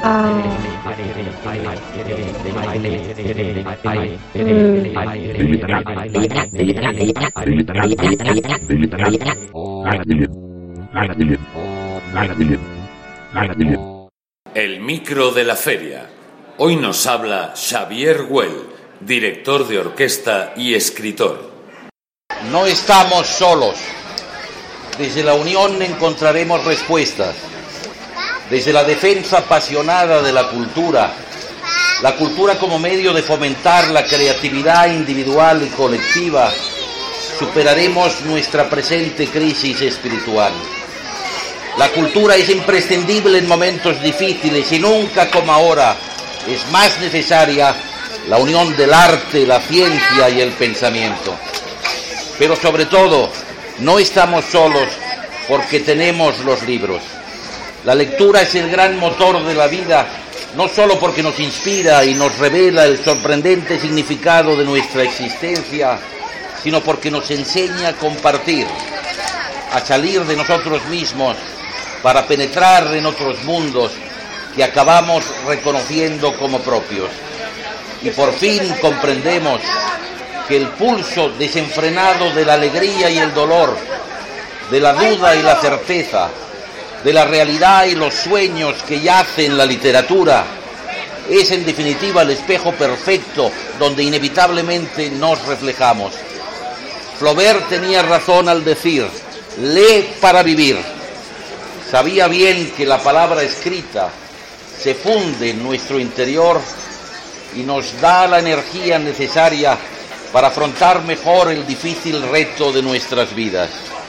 El micro de la feria. Hoy nos habla Xavier Güell, director de orquesta y escritor. No estamos solos. Desde la unión encontraremos respuestas. Desde la defensa apasionada de la cultura como medio de fomentar la creatividad individual y colectiva, superaremos nuestra presente crisis espiritual. La cultura es imprescindible en momentos difíciles y nunca como ahora es más necesaria la unión del arte, la ciencia y el pensamiento. Pero sobre todo, no estamos solos porque tenemos los libros. La lectura es el gran motor de la vida, no solo porque nos inspira y nos revela el sorprendente significado de nuestra existencia, sino porque nos enseña a compartir, a salir de nosotros mismos para penetrar en otros mundos que acabamos reconociendo como propios. Y por fin comprendemos que el pulso desenfrenado de la alegría y el dolor, de la duda y la certeza, de la realidad y los sueños que yace en la literatura, es en definitiva el espejo perfecto donde inevitablemente nos reflejamos. Flaubert tenía razón al decir: lee para vivir. Sabía bien que la palabra escrita se funde en nuestro interior y nos da la energía necesaria para afrontar mejor el difícil reto de nuestras vidas.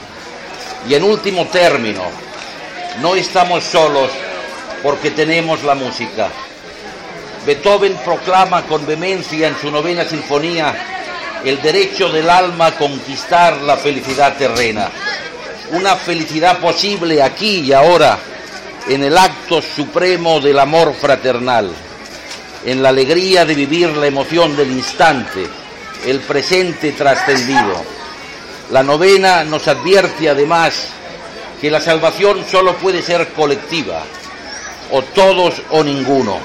Y en último término, no estamos solos porque tenemos la música. Beethoven proclama con vehemencia en su 9ª sinfonía el derecho del alma a conquistar la felicidad terrena. Una felicidad posible aquí y ahora, en el acto supremo del amor fraternal, en la alegría de vivir la emoción del instante, el presente trascendido. La 9ª nos advierte además que la salvación solo puede ser colectiva, o todos o ninguno.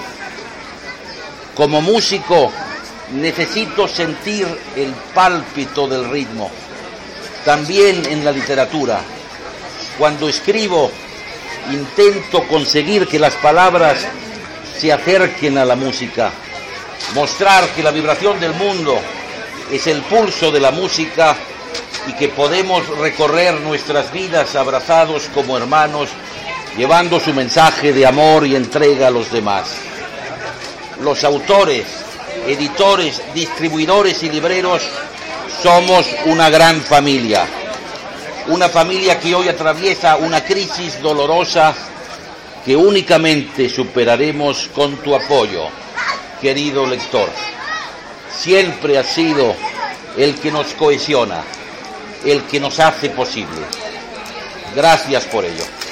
Como músico necesito sentir el pálpito del ritmo, también en la literatura. Cuando escribo, intento conseguir que las palabras se acerquen a la música, mostrar que la vibración del mundo es el pulso de la música y que podemos recorrer nuestras vidas abrazados como hermanos, llevando su mensaje de amor y entrega a los demás. Los autores, editores, distribuidores y libreros somos una gran familia. Una familia que hoy atraviesa una crisis dolorosa que únicamente superaremos con tu apoyo, querido lector. Siempre has sido el que nos cohesiona, el que nos hace posible. Gracias por ello.